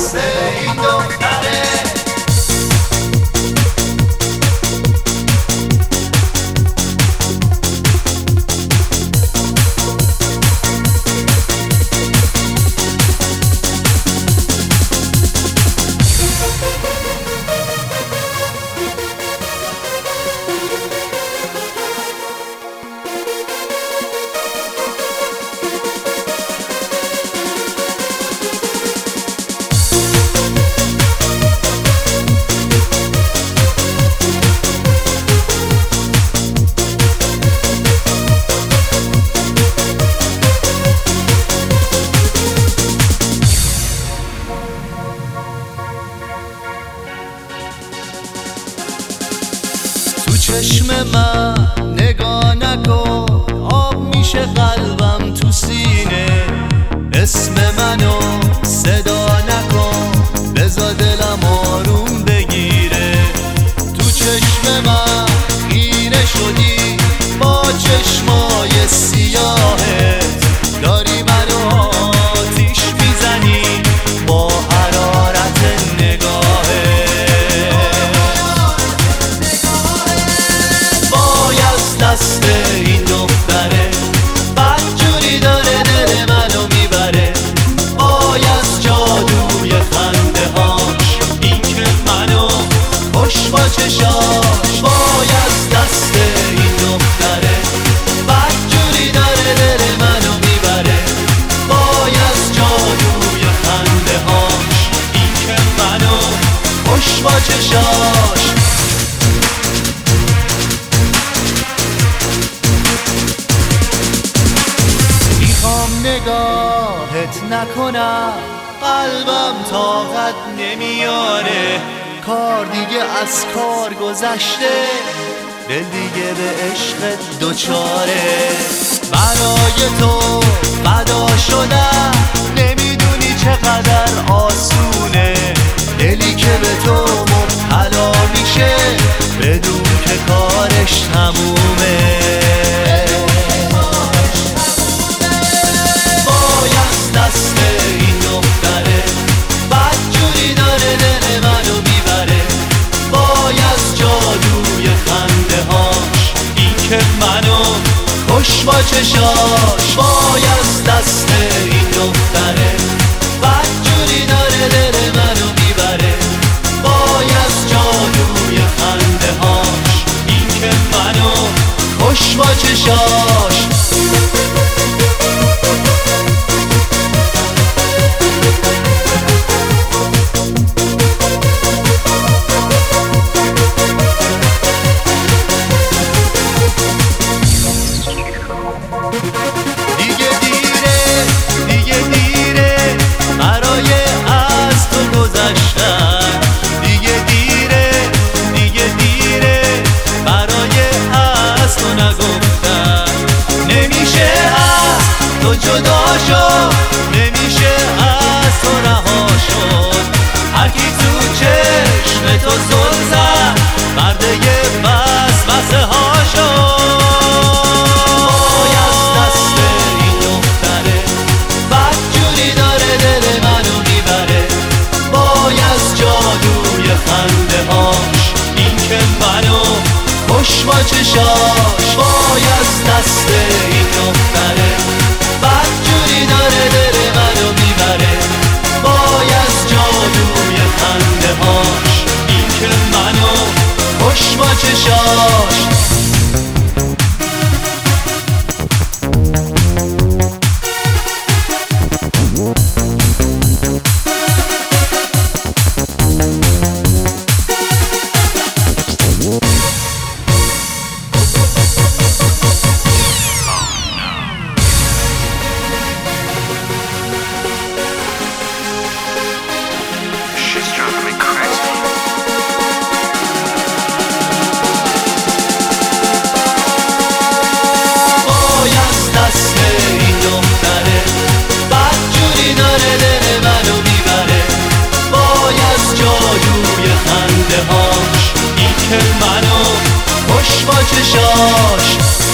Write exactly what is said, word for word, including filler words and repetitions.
دست این دختره. چشم من نگاه نکن، آب میشه قلبم تو سینه. اسم منو صدا نکن، بذار دلم آروم بگیره. تو چشم من خیره شدی با چشمای سیاهت، داری منو آتیش میزنی با حرارت نگاهت. دست این دختره بدجوری داره دل منو میبره، وای از جادوی خنده هاش، این که منو خوش با چشاش. وای از دست این دختره بدجوری داره دل منو میبره، وای از جادوی خنده هاش، این که منو خوش با چشاش. نگاهت نکنم قلبم طاقت نمیاره، کار دیگه از کار گذشته، دل دیگه به عشقت دوچاره. برای تو فدا شدم، نمیدونی چقدر آسونه، دلی که به تو مبتلا میشه بدون که کارش تمومه. دست این دختره بدجوری داره دل منو میبره، وای از جادوی خنده هاش، این که منو خوش با چشاش. وای از دست این دختره بدجوری داره دل منو میبره، وای از جادوی خنده هاش، این که منو خوش با چشاش. جدا شد نمیشه از تو رها شد، هر کی تو چشم تو زل زد مرده وسوسه ها شد. وای از دست این دختره بدجوری داره دل منو میبره، وای از جادوی خنده هاش، این که منو خوش با چشاش. وای از دست این دختره بدجوری داره دل منو میبره، وای از جادوی خنده هاش، این که منو خوش با چشاش. که منو خوش با چشاش.